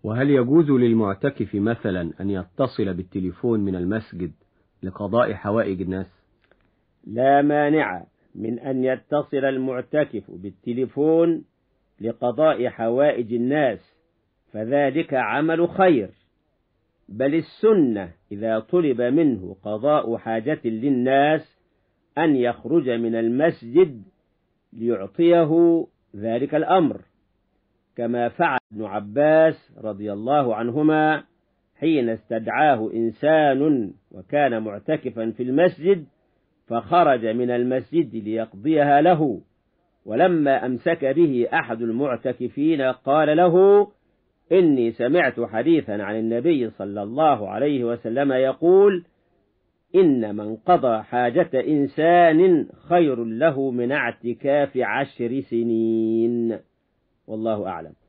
وهل يجوز للمعتكف مثلا أن يتصل بالتليفون من المسجد لقضاء حوائج الناس؟ لا مانع من أن يتصل المعتكف بالتليفون لقضاء حوائج الناس، فذلك عمل خير، بل السنة إذا طلب منه قضاء حاجة للناس أن يخرج من المسجد ليعطيه ذلك الأمر، كما فعل ابن عباس رضي الله عنهما حين استدعاه إنسان وكان معتكفا في المسجد فخرج من المسجد ليقضيها له، ولما أمسك به أحد المعتكفين قال له: إني سمعت حديثا عن النبي صلى الله عليه وسلم يقول: إن من قضى حاجة إنسان خير له من اعتكاف 10 سنين. والله أعلم.